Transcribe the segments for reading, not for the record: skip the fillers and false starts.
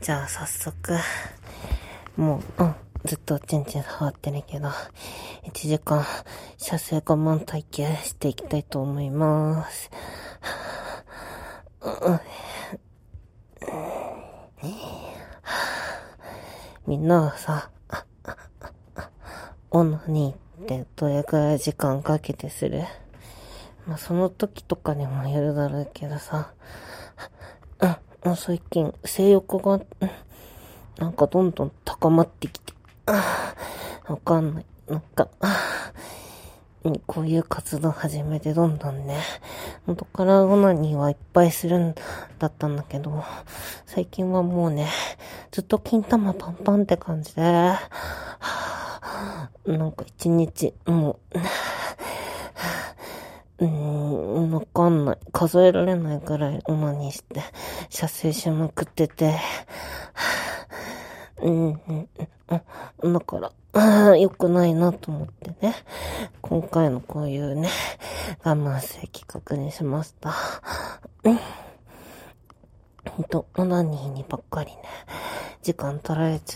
じゃあ早速、もう、ずっとチンチン触ってるけど、1時間、射精我慢体験していきたいと思います。みんなはさ、オナニーってどれくらい時間かけてする？まあ、その時とかにもよるだろうけどさ、最近、性欲が、なんかどんどん高まってきて、わかんない。こういう活動始めてどんどんね、元からオナニーはいっぱいするんだったんだけど、最近はもうね、ずっと金玉パンパンって感じで、なんか一日、もう、わかんない。数えられないくらいオナニーして、射精しまくってて、だから、良くないなと思ってね、今回のこういうね、我慢性企画にしました。オナニーにばっかりね、時間取られちゃって、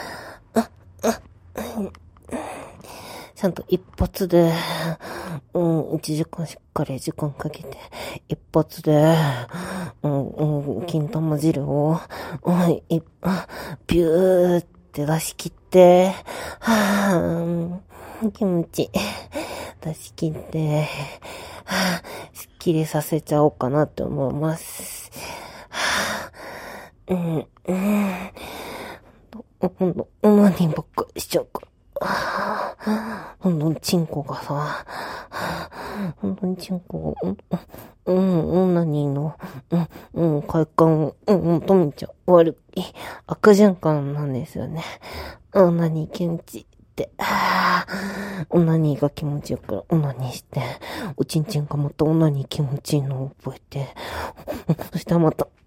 ちゃんと一発で、1時間しっかり時間かけて、一発で、金玉汁を、ビューって出し切って、気持ちいい。出し切って、すっきりさせちゃおうかなって思います。オナニーばっかりしちゃうから。どんどんチンコがさ、本当にチンコが、オナニーの、快感を、求めちゃう。悪い。悪循環なんですよね。オナニー気持ちいいって。オナニーが気持ちいいから、オナニーして、おちんちんがまたオナニー気持ちいいのを覚えて、そしたらまた、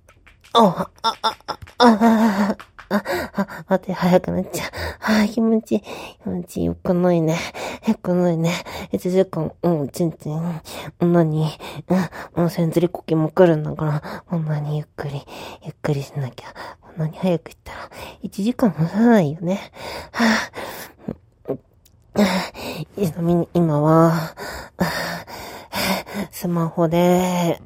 待て、早くなっちゃう。気持ちいい。気持ちいい。よくないね。よくないね。1時間、ちんちん、女に、千釣りこきも来るんだから、女にゆっくりしなきゃ。こんなに早く行ったら、1時間もさないよね。ちなみに今は、スマホで、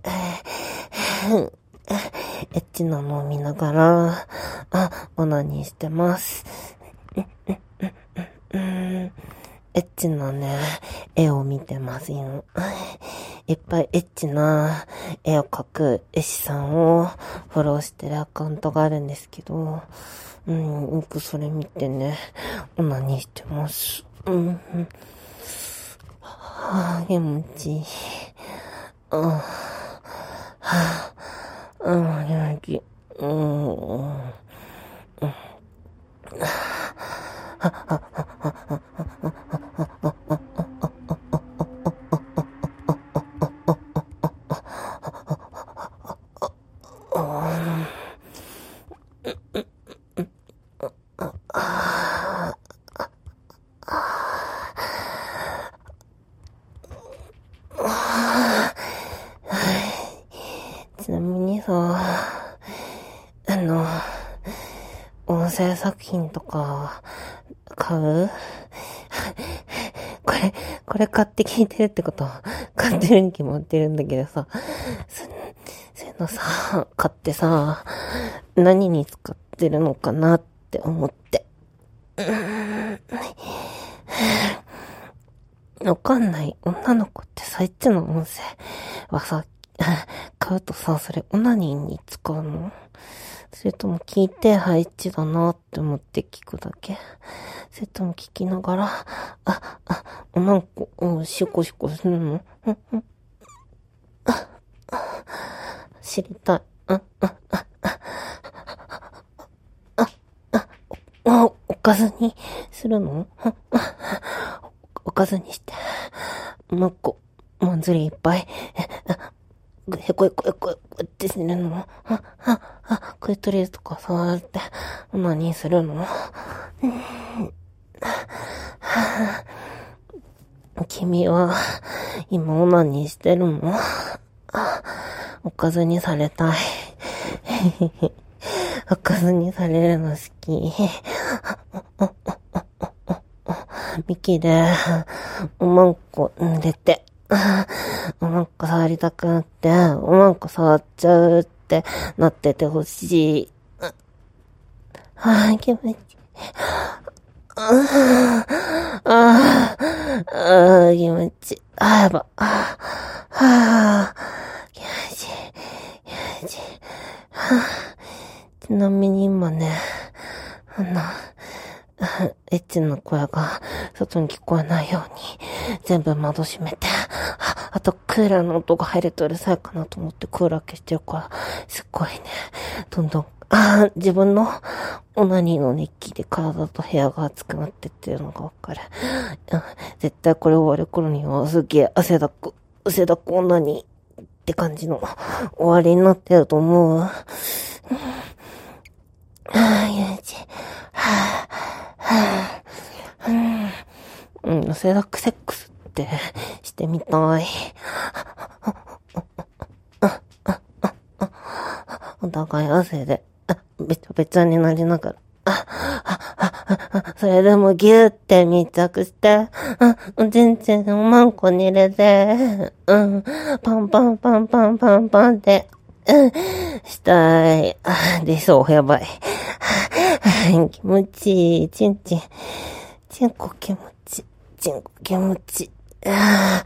エッチなのを見ながら、オナニーしてます。エッチなね、絵を見てますよ。いっぱいエッチな絵を描く絵師さんをフォローしてるアカウントがあるんですけど、よくそれ見てね、オナニーしてます。気持ちいい。気持ちいい。ちなみにさ、音声作品とか、買う？これ買って聞いてるってことは、買ってるに決まってるんだけどさ、そういうのさ、買ってさ、何に使ってるのかなって思って。わかんない。女の子ってさ、エッチの音声はさ、買うとさ、それオナニーに使うの？それとも聞いて、エッチだなって思って聞くだけ？それとも聞きながら、なんか、シコシコするの？知りたい。おかずにするの？おかずにして、もう一個、まんずりいっぱい、へこってするの？クリトリスとか触って、何するの？君は、今オナニーしてるの？おかずにされたい。 吐かずにされるの好き。ミキで、おまんこ出て、おまんこ触りたくなって、おまんこ触っちゃうってなっててほしい。気持ちいい。気持ちいい。やば。気持ちいい。気持ちいい。ちなみに今ね、エッチな声が外に聞こえないように全部窓閉めて、あとクーラーの音が入るとうるさいかなと思ってクーラー消してるから、すっごいね、どんどん、自分のオナニーの熱気で体と部屋が熱くなってっていうのがわかる。絶対これ終わる頃にはすげえ汗だくオナニーって感じの終わりになってると思う。汗だくセックスってしてみたい。お互い汗で、べちゃべちゃになりながら、それでもギューって密着して、全然おまんこに入れて、パンパンパンパンパンパンって、したい。出そう、やばい。気持ちいい。チンコ気持ちいい。チンコ気持ちいい。や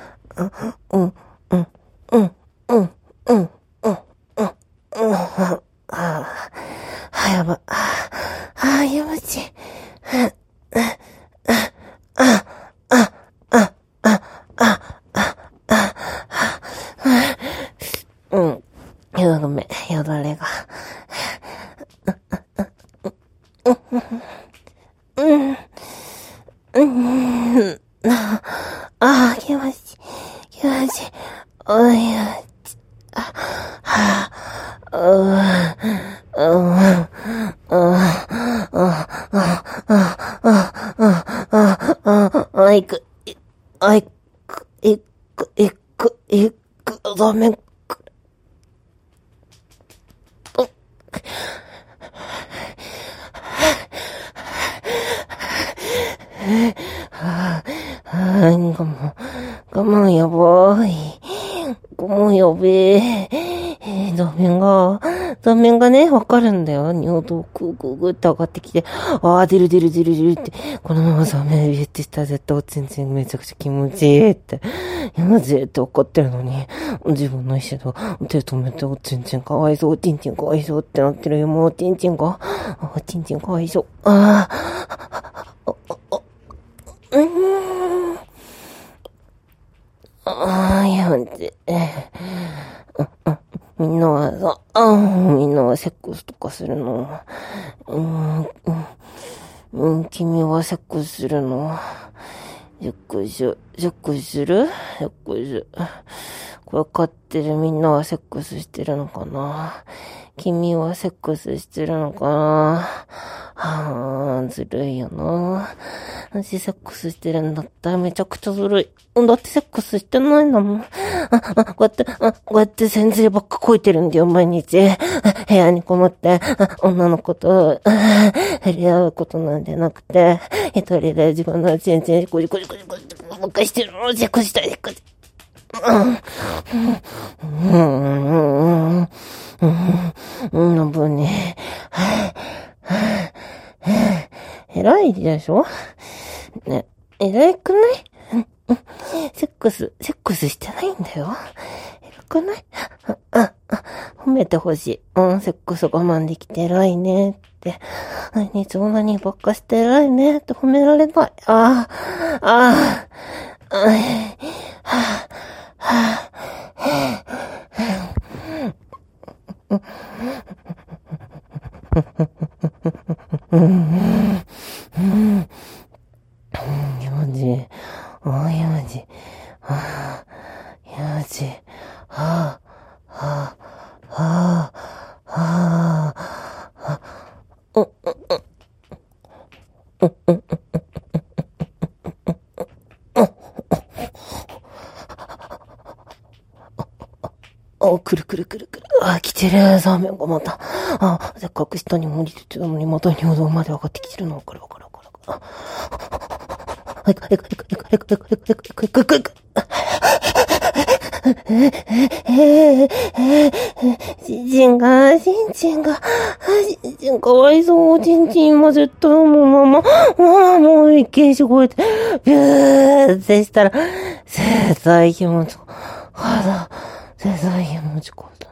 ば。気持ちいい。ごめん、よだれが。気持ちいい。気持ちいい。ダメ。我慢やばい。我慢やべえ。座面がね、わかるんだよ。尿道グーって上がってきて、出るって。このまま座面ビューってしたら絶対おちんちんめちゃくちゃ気持ちいいって。今ぜって怒ってるのに、自分の意思で手止めておちんちんかわいそう、おちんちんかわいそうってなってるよ。もうおちんちんかわいそう。みんなはセックスとかするの。君はセックスするの。セックスする。これ飼ってるみんなはセックスしてるのかな。君はセックスしてるのかな。ずるいよな。私セックスしてるんだったらめちゃくちゃずるい。だってセックスしてないんだもん。こうやって先生ばっかこいてるんだよ、毎日。部屋にこもって、女の子と、触れ合うことなんてなくて、一人で自分のチンチン、ばっかしてるの、セックスしたい。の分に、偉いでしょね、偉くないセックスしてないんだよ。偉くない褒めてほしい。セックス我慢できて偉いねって。毎日オナニーばっかして偉いねって褒められない。くる。来てちる。ザーメンがまた。せっかく下に降りてて、また尿道まで上がってきてるの。わかる。はいか。ちんちんかわいそう。ちん今絶対もうもう一見してこうやって、ビューってしたら、絶対気持ちかった。絶対気持ちかった。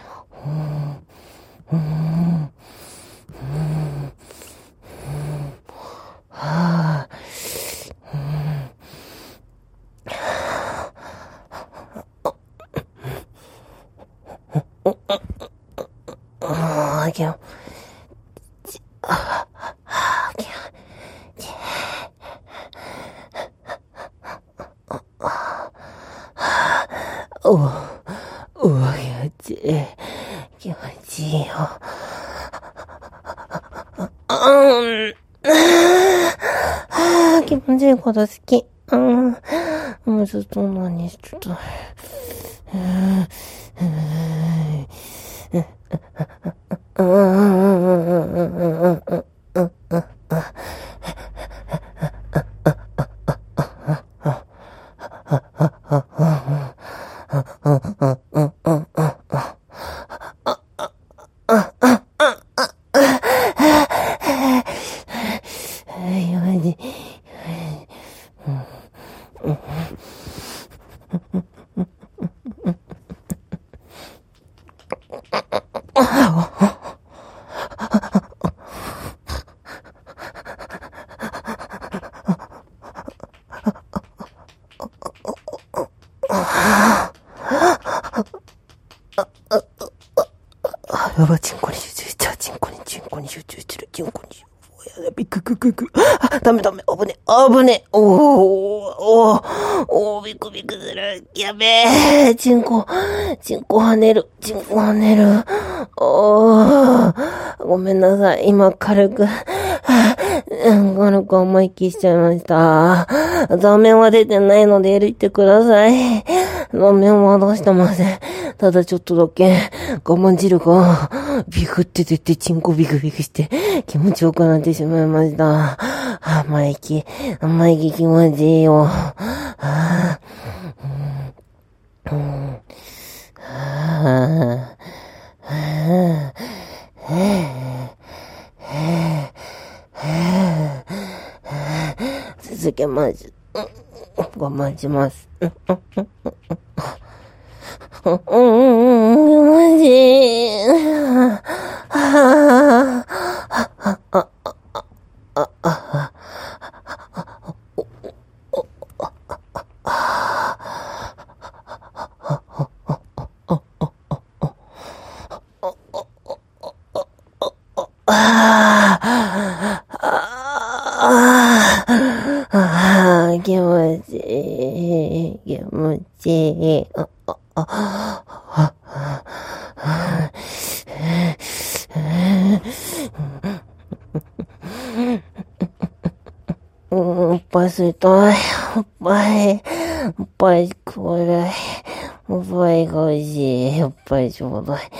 気持ちいいよ。気持ちいいこと好き。もうちょっと何しちょっと。やば、チンコに集中しちゃう。チンコに集中してる。やべ、ダメ。危ね。ビクビクする。やべえ。チンコ跳ねる。ごめんなさい。今軽く甘い気しちゃいました。座面は出てないので入れてください。座面は出してません。ただちょっとだけ我慢汁がビクって出てチンコビクビクして気持ちよくなってしまいました。甘い気気持ちいいよ。続けます。我慢します。気持ちいい。気持ちいい。おっぱい吸いたい。おっぱい食わない。おっぱいが美味しい。おっぱいちょうだい。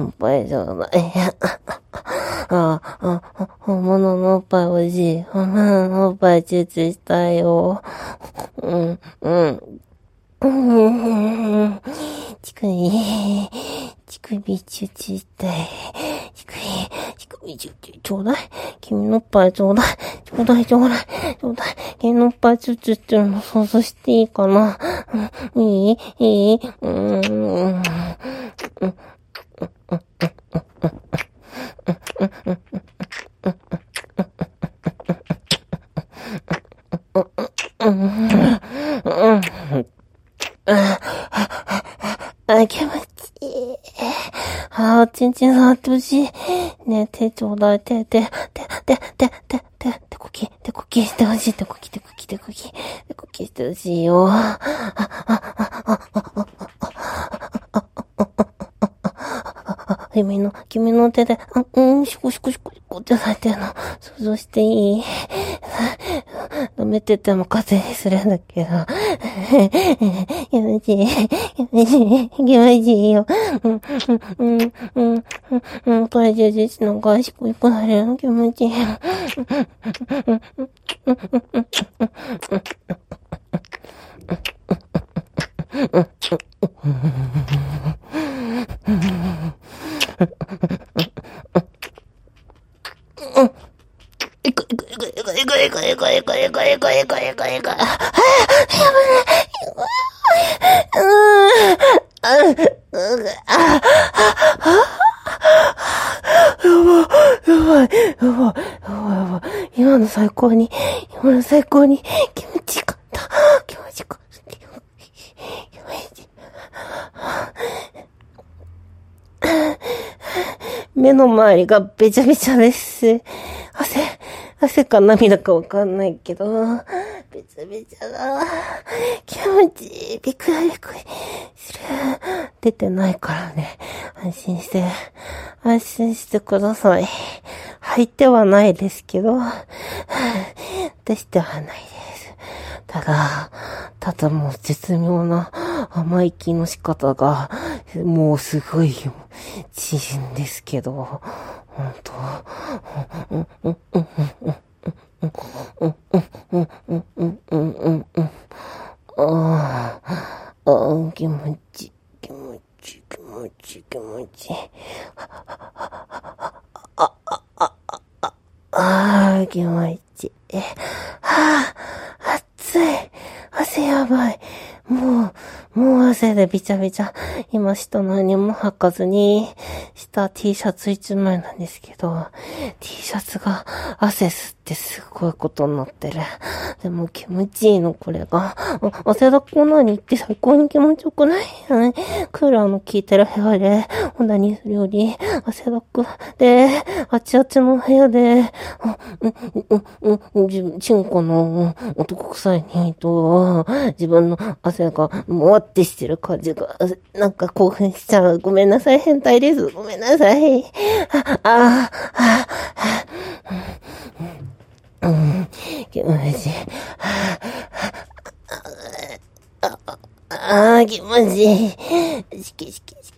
本物のおっぱい美味しい。本物のおっぱいチューチューしたいよ。乳首チューチューしたい。乳首チューチューちょうだい。君のおっぱいちょうだい。君のおっぱいチューチューしてるの想像していいかな。いい気持ちいい。ちんちん触ってほしい。ね、手ちょうだい。手こきしてほしい。手こきしてほしいよ。君の手で、シコってされてるの、想像していい？ 舐めてても風にするんだけど。気持ちいい。気持ちいい。気持ちいいよ。これ充実の合宿行くなれる気持ちいい。今の最高に気持ちよかった。気持ちよかった。目の周りがべちゃべちゃです。汗か涙かわかんないけど、べちゃべちゃだ。気持ちいい。びっくりする。出てないからね。安心してください。吐いてはないですけど、出してはないです。ただもう絶妙な甘い気の仕方が、もうすごいチーンですけど、本当気持ちいい。気持ちいい。暑い。汗やばい。もう汗でびちゃびちゃ。今下何も履かずに、下 T シャツ一枚なんですけど、T シャツが汗吸ってすごいことになってる。でも気持ちいいの、これが。汗だくなに行って最高に気持ちよくない？クーラーの効いてる部屋で、何するより、汗だくで、あちあちの部屋で、チンコの男臭い匂いと、自分の汗がもわってしてる感じが、なんか興奮しちゃう。ごめんなさい、変態です。ごめんなさい。気持ちいい。気持ちいい。好き。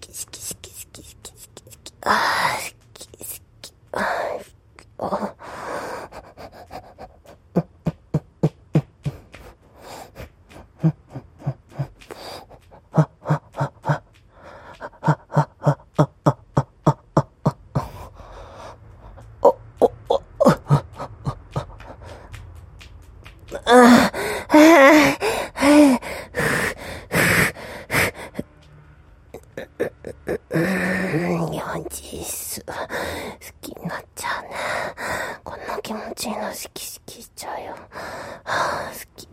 日本人す好きになっちゃうね。こんな気持ちいいの好きしちゃうよ。好き。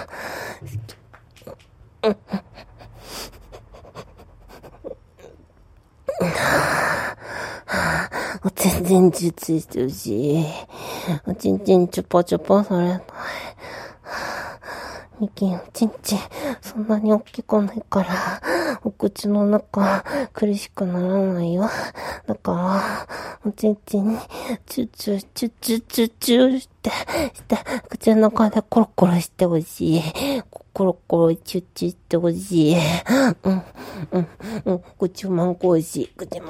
おちんちんチュついてるし、おちんちんチュパチュパされない。ミキンおちんちんそんなに大きくないから、お口の中苦しくならないよ。だから、おちんちんにチュチュして、口の中でコロコロしてほしい。コロコロチュしてほしい。口マンコしい。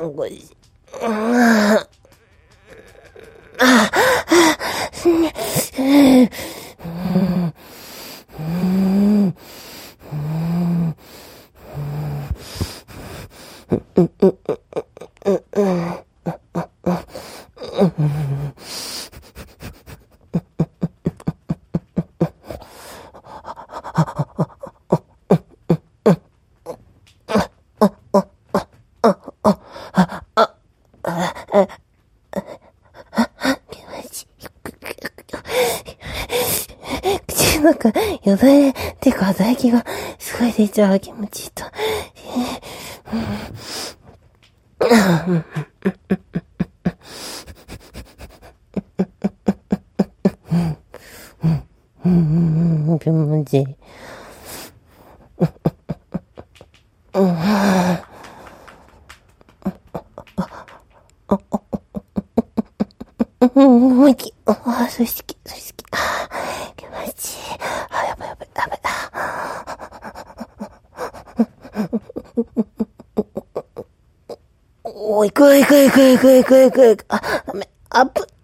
口の中、よだれ、てか唾液がすごい出ちゃう気持ちいいと。気持ちいい。もう一気。そして気持ち行く。あ、ダメ。アップ。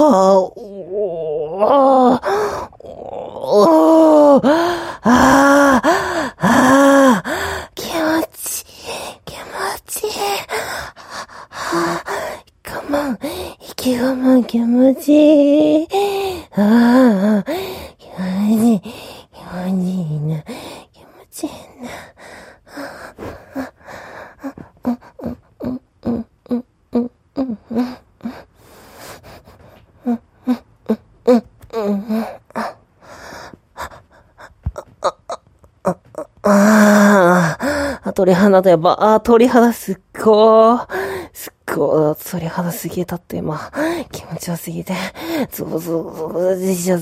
気持ちいい。我慢、気持ちいい。気持ちいいな。鳥肌だよ。鳥肌すっごー。鳥肌すげえ立って今。気持ちよすぎて。ゾクゾク出ちゃった。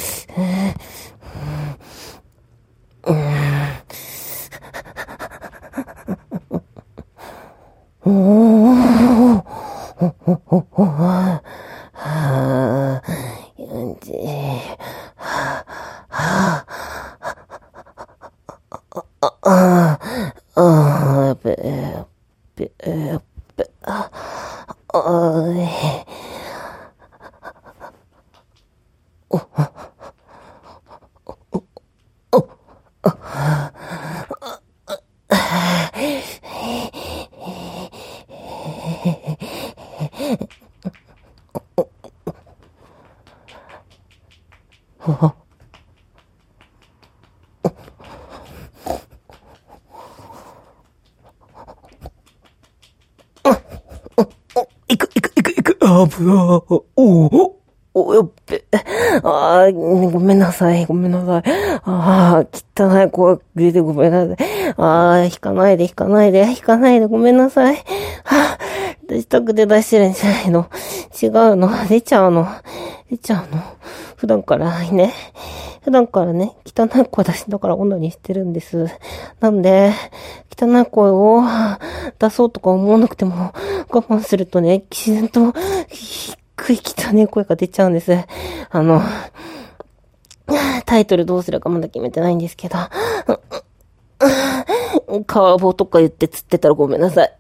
やっべ。ごめんなさい。汚い声出てごめんなさい。引かないで、ごめんなさい。出したくて出してるんじゃないの。違うの。出ちゃうの。普段からね、汚い声出しながら女にしてるんです。なんで、汚い声を出そうとか思わなくても、我慢するとね、自然と、低い汚い声が出ちゃうんです。タイトルどうするかまだ決めてないんですけど、川棒とか言って釣ってたらごめんなさい。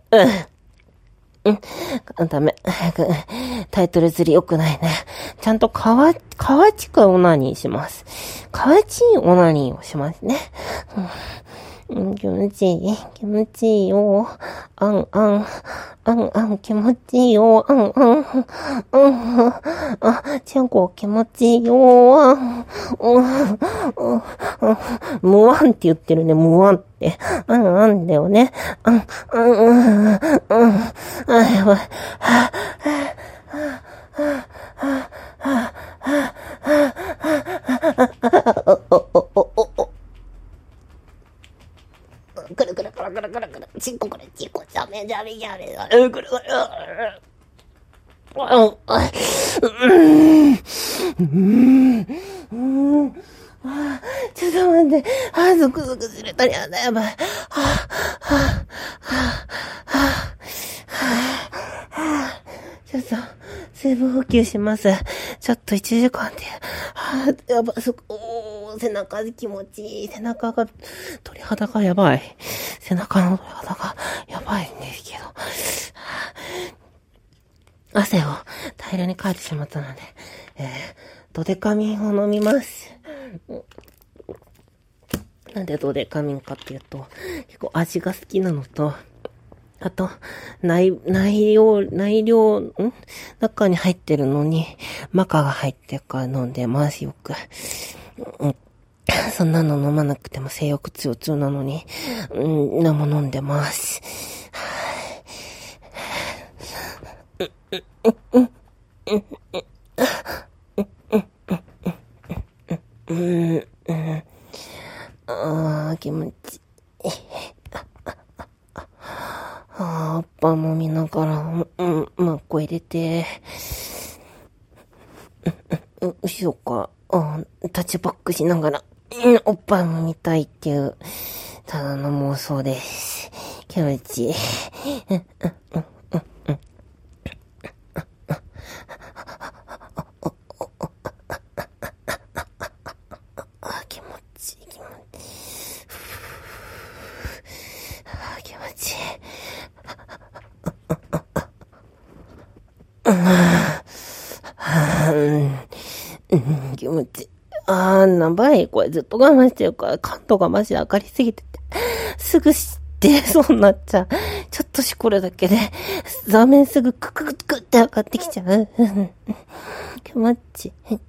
ダメ。タイトル釣り良くないね。ちゃんと河内くオナニーします。河内オナニーをしますね。気持ちいいよ。気持ちいいよ。ちゃんこ気持ちいいよ。無ワンって言ってるね、無ワンって。だよね。やばい。くる。チンコダメ。くる。ちょっと待って。ゾクゾクする。やばい。ちょっと、水分補給します。ちょっと1時間で。やばい、背中気持ちいい。鳥肌がやばい。背中の鳥肌がやばいんですけど。汗を大量にかいてしまったので、ドデカミンを飲みます。なんでドデカミンかっていうと、結構味が好きなのと、あと、内容、中に入ってるのに、マカが入ってるから飲んでます、よく。そんなの飲まなくても性欲強なのに、何も飲んでます。気持ちいい。おっぱも見ながら、マッコ入れて、後ろか、タッチバックしながら、おっぱいも見たいっていう、ただの妄想です。気持ちいい。気持ちいい。 気持ちいい。やばい。これずっと我慢してるから、感度がマジ上がりすぎてて、すぐ知ってそうになっちゃう。ちょっとしこれだけで、座面すぐククククって上がってきちゃう。気持ちいい。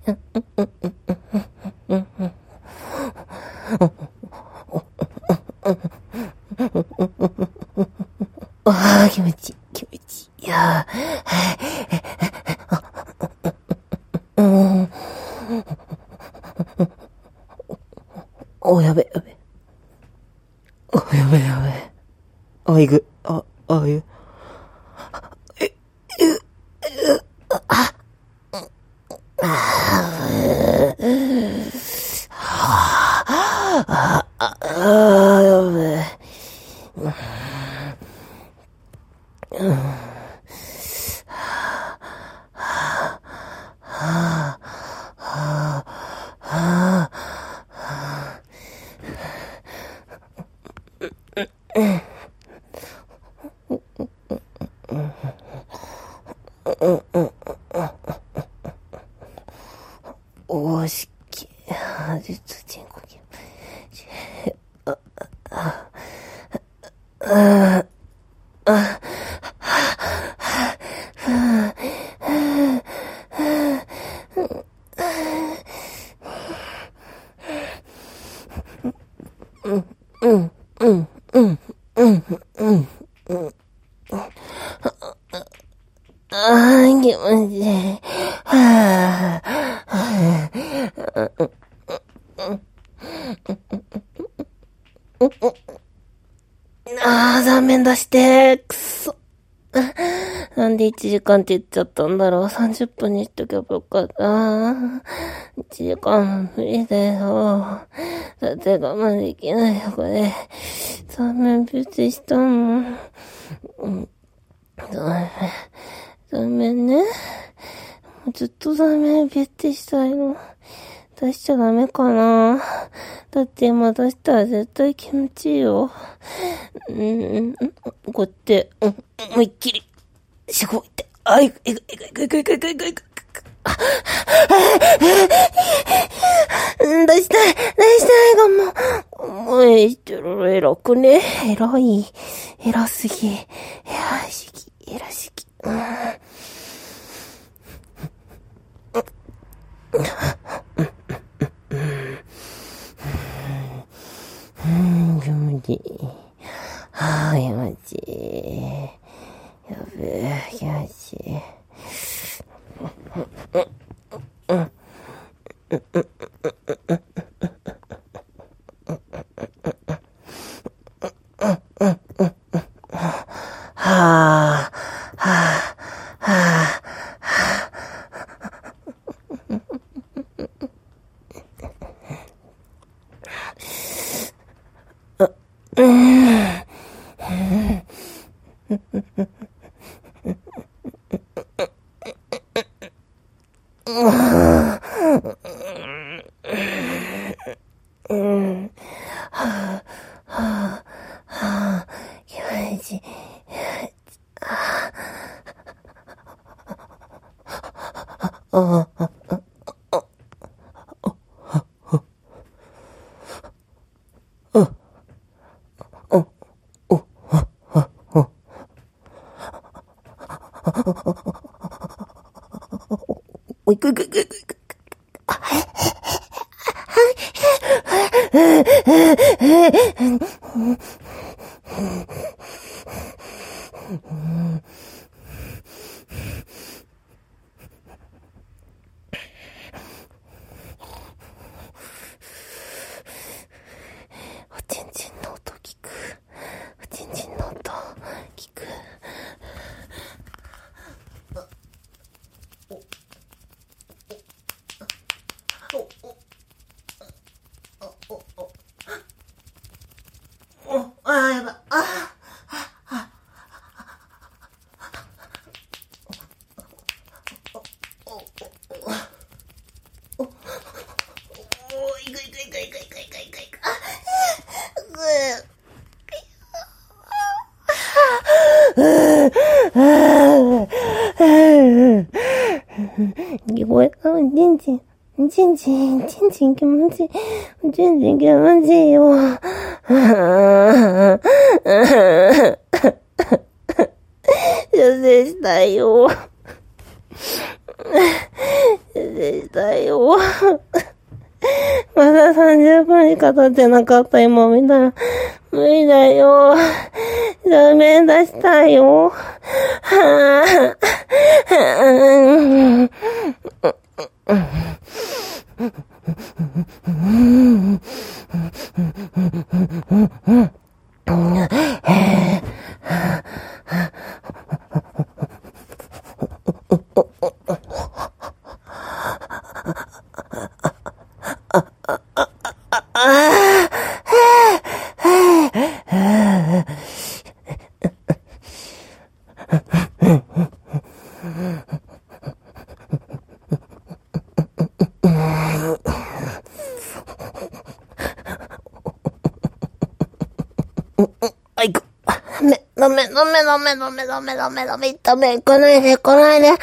気持ちいい、気持ちいい。いややべ、やべ。やべ、やべ。いく。いやべ。おしき、実人呼吸。気持ちいい。残念出して、くそ。なんで1時間って言っちゃったんだろう。30分にしとけばよかった。1時間無理だよ。だって我慢できないよ、これ。残念ビューティーしたもん。残念ね。ずっと残念ビューティーしたいの。出しちゃダメかな。だって今出したら絶対気持ちいいよ。こうやって、思いっきり、しごいて、いく。出したいがもう、してる、偉くね。偉すぎ。偉すぎ。気持ちいい。気持ちいい。やべえ、気持ちいい。やば。いく。 聞こえた。ちんちん気持ちいい。ちんちん気持ちいいよ。出世したよ。出世したよ。まだ30分しか経ってなかった。今見たら。無理だよ。ダメ出したよ。ダメ、行かないで。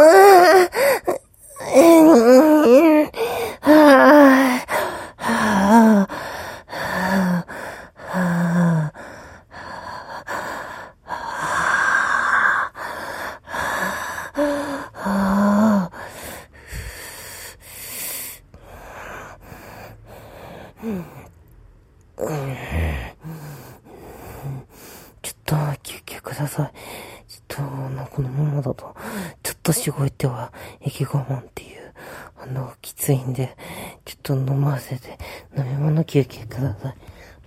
ちょっと休憩ください。このままだと、ちょっとしごいては、息我慢っていう、きついんで、ちょっと飲ませて、飲み物休憩ください。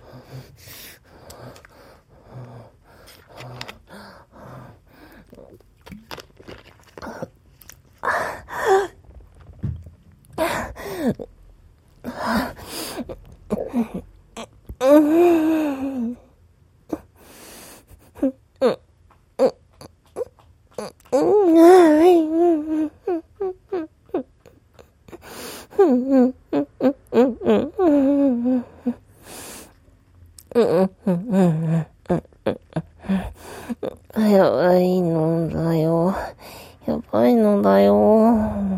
やばいのだよ。やばいのだよ。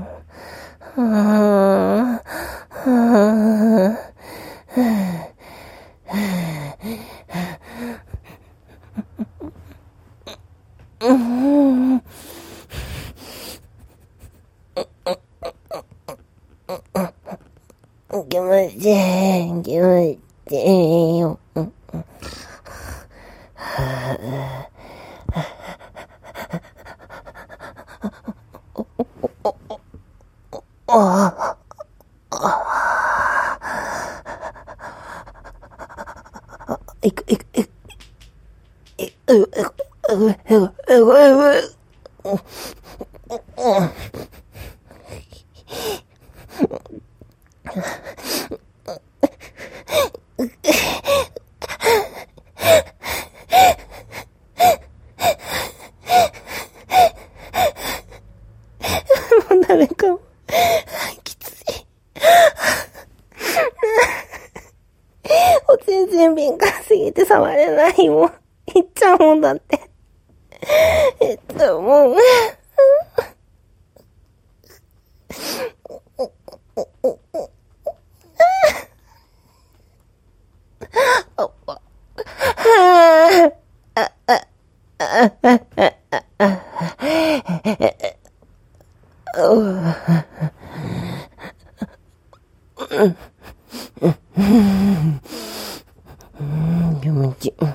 気持ちいいよ。誰かも、きつい。全然敏感すぎて触れないもん。いっちゃうもんだって。もう。気持ちいい。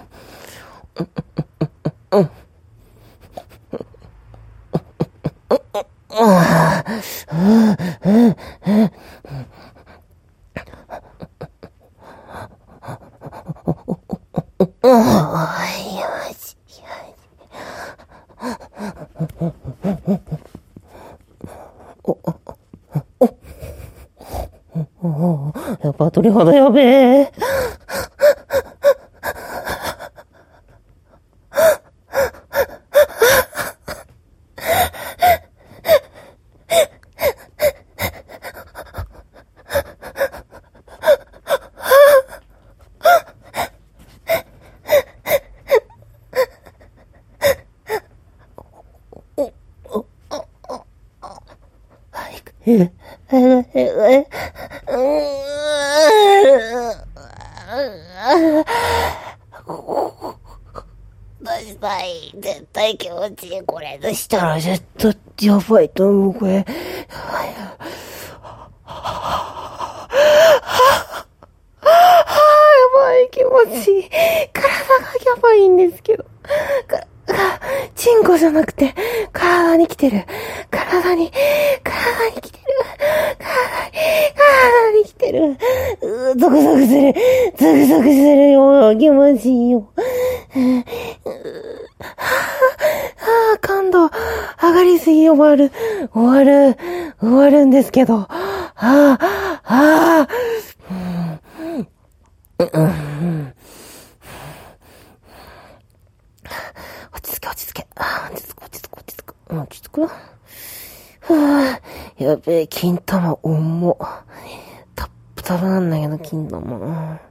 やっぱ鳥肌やべえ。 確かに、絶対気持ちいい。これでしたら絶対やばいと思う、これ。やばい、気持ちいい。体がやばいんですけど。チンコじゃなくて、体に来てる。体に来てる。体に来てる。ゾクゾクする。ゾクゾクするよ。気持ちいいよ。感度上がりすぎ終わるんですけど。落ち着け。落ち着く。やべえ、金玉重っ。タップタプなんだけど、金玉。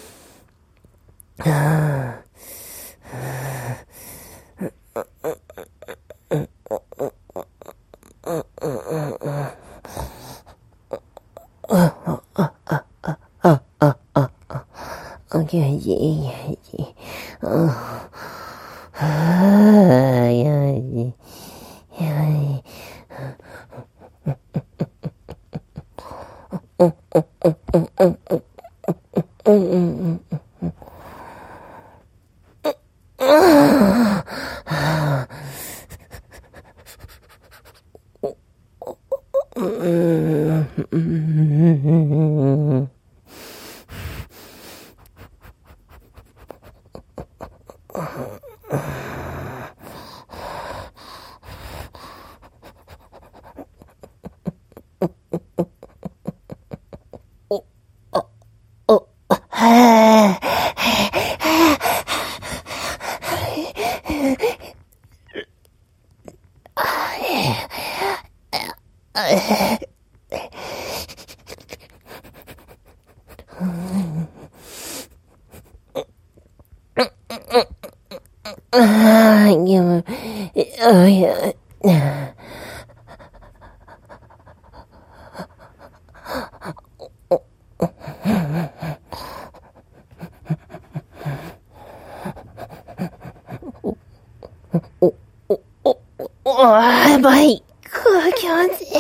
やばい。気持ちいい。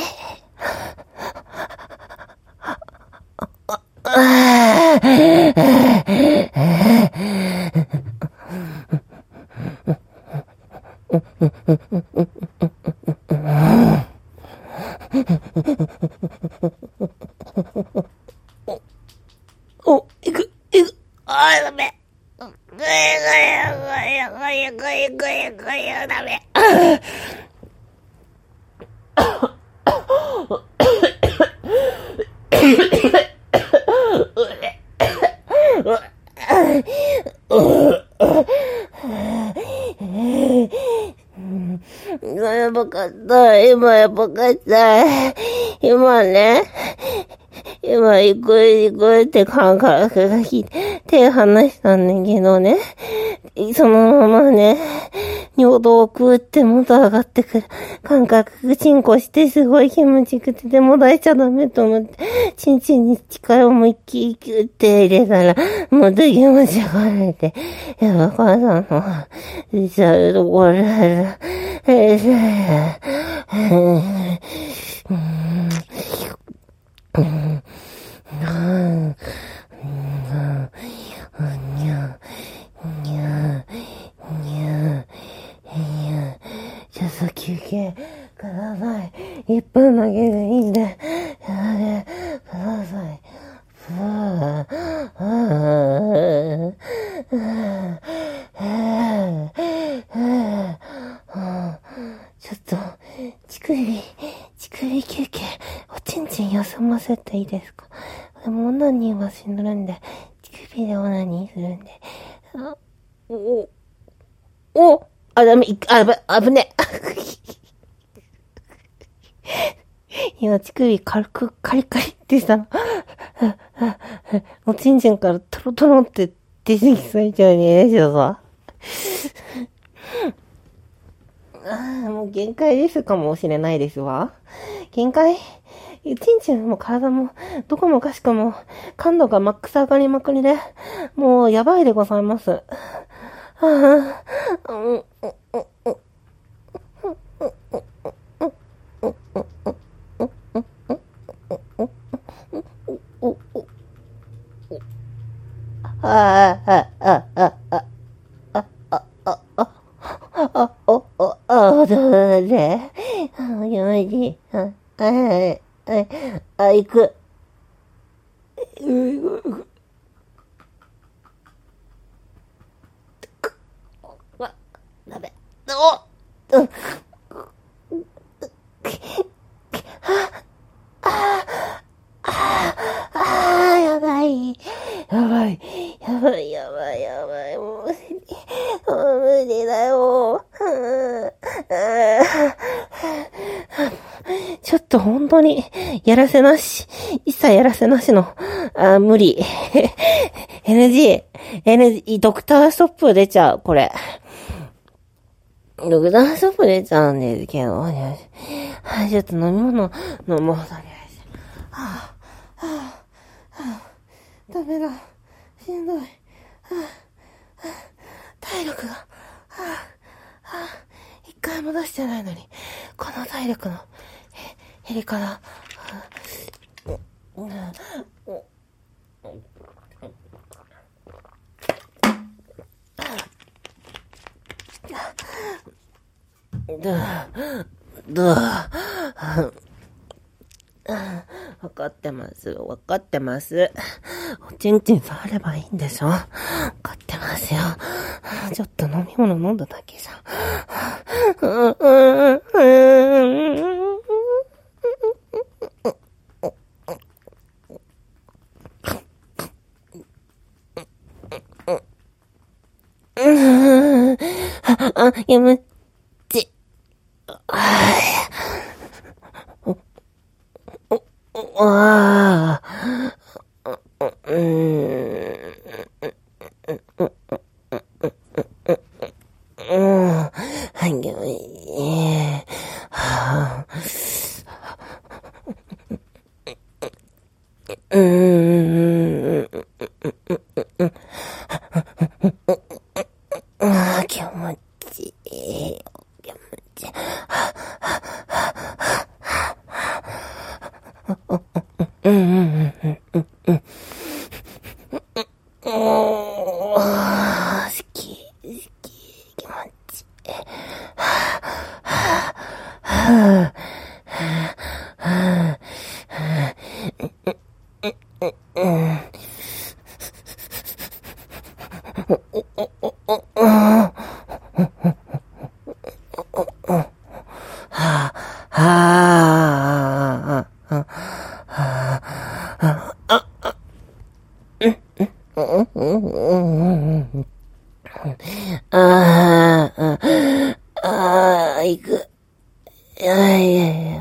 ダメ。ダメ。やばかった。今やばかった。今ね、行くって感覚が来て、手離したんだけどね、そのままね、尿道を食って元上がってくる感覚がチンコしてすごい気持ちよくて、でも出しちゃダメと思って、チンチンに力を思いっきりギュって入れたら、もっと気持ちよくなって、やばかったの。出ちゃうところだ。ちょっと休憩ください。1分だけでいいんで、ください。ちょっと、乳首休憩、おちんちん休ませていいですか？でもオナニーは死ぬんで、乳首でオナニーするんで。ダメ、危ね。今、乳首軽くカリカリってしたの。おちんちんからトロトロって出てきそうにちゃうね。ちょっとさ。もう限界ですかもしれないですわ。限界ちんちんも体も、どこもかしこも、感度がマックス上がりまくりで、もうやばいでございます。行く。ダメ。やばい。もう無理だよ。ちょっと本当に、やらせなし。一切やらせなしの、無理。NG、ドクターストップ出ちゃう、これ。ドクターストップ出ちゃうんですけど。ちょっと飲み物飲もう、とりあえず。ダメだ。しんどい。体力が。一回も出してないのに、この体力の減り方。わかってます。おちんちん触ればいいんでしょ。わかってますよ。ちょっと飲み物飲んだだけじゃ。やめて。気持ちいい。好き、気持ちいい。行く。いや、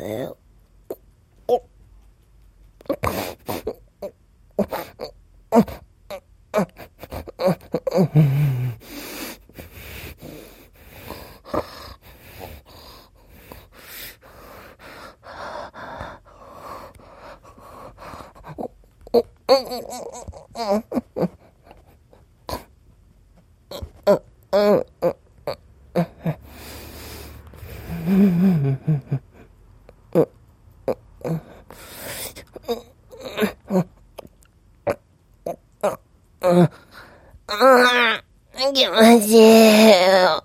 気持ちいい。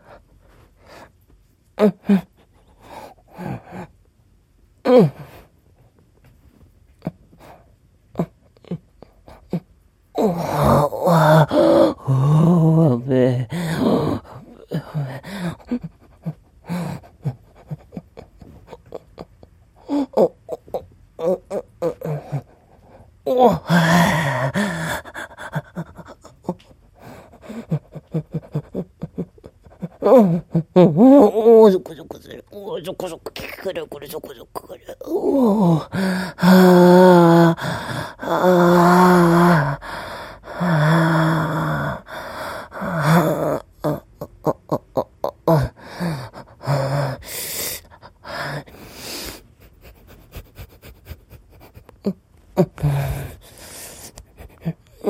ゾクゾクする。ゾクゾクくるくる、ゾクゾクくる。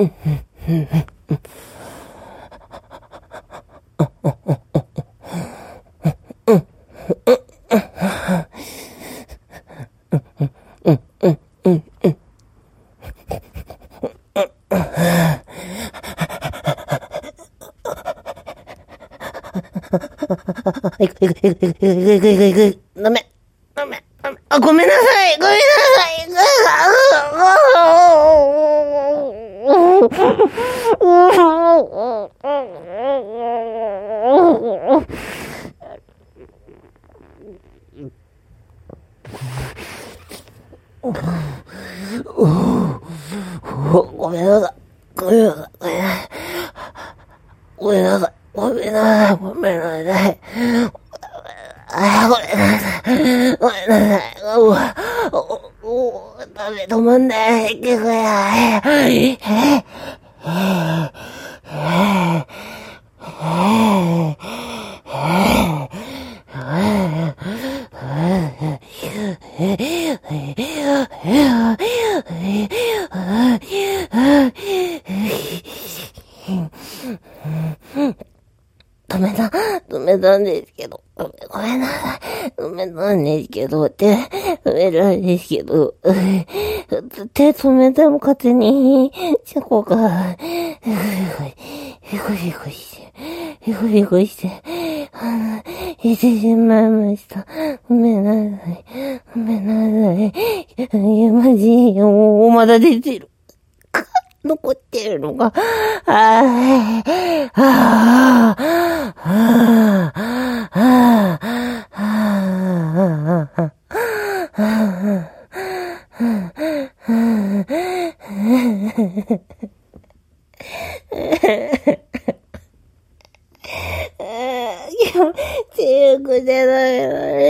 ダメ。あ、ごめんなさい。ごめんなさい。ダメ、止まんない。止めたんですけど、ごめんなさい。止めたんですけど、手止めても勝手に、チョコが、ひこして、してしまいました。ごめんなさい。マジよ、まだ出てる。残ってるのが、強くてダメ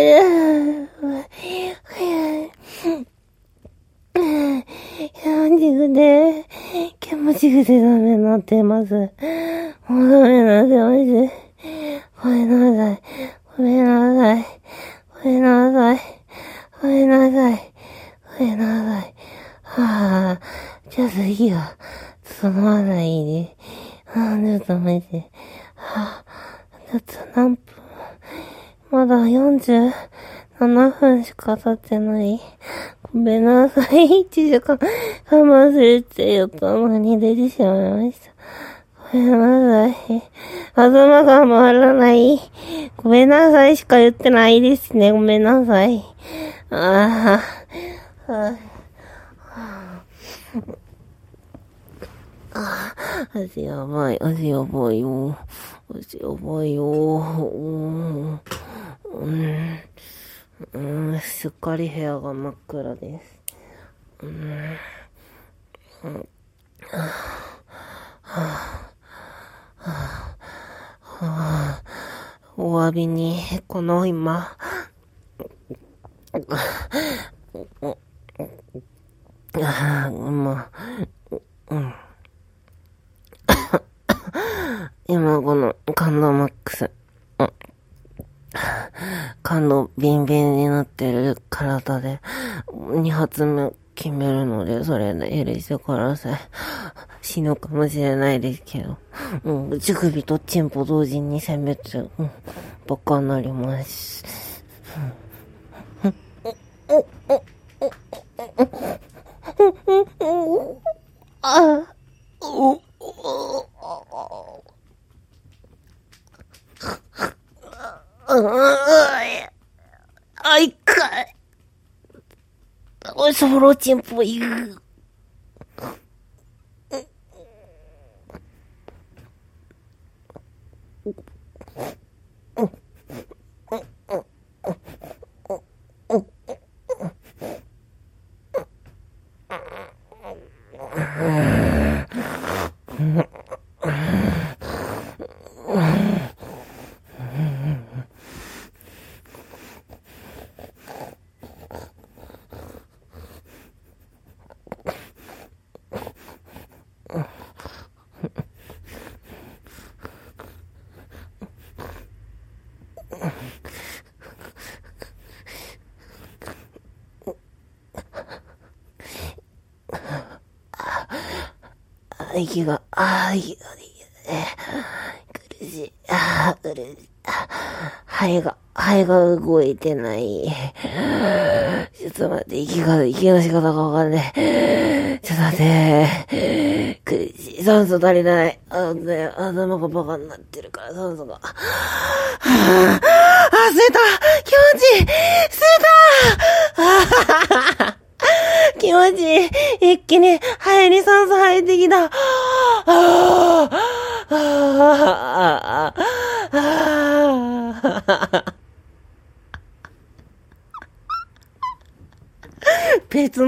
気持ちくてダメになってます。もうダメになってます。ごめんなさい。じゃあ次は、まだいいです。ちょっと待って。ちょっと何分まだ47分しか経ってない。ごめんなさい。1時間我慢するって言ったのに出てしまいました。ごめんなさい。頭が回らない。ごめんなさいしか言ってないですね。ごめんなさい。足やばいよ。すっかり部屋が真っ暗です。お詫びに、この今、今この感動マックス、感動ビンビンになってる体で2発目決めるので、それで許してください。死ぬかもしれないですけど、乳首とチンポ同時に攻めて、バカになります。いかい。そのチンポ言う。 息が、苦しい。苦しい。肺が動いてない。ちょっと待って、息の仕方がわかんない。ちょっと待って。苦しい。酸素足りない。頭がバカになってるから酸素が。吸えた気持ちいい吸えた気持ちいい一気に肺に酸素入ってきた別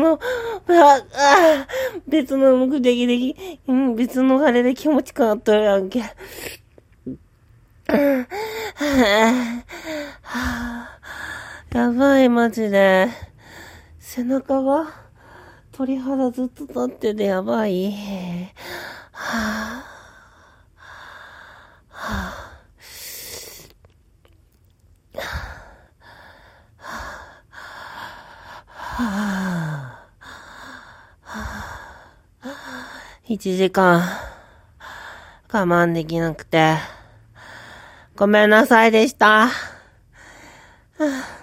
の目的的、別のあれで気持ち変わっとるやんけ。やばい、マジで。背中が鳥肌ずっと立っててやばい。1時間我慢できなくてごめんなさいでした。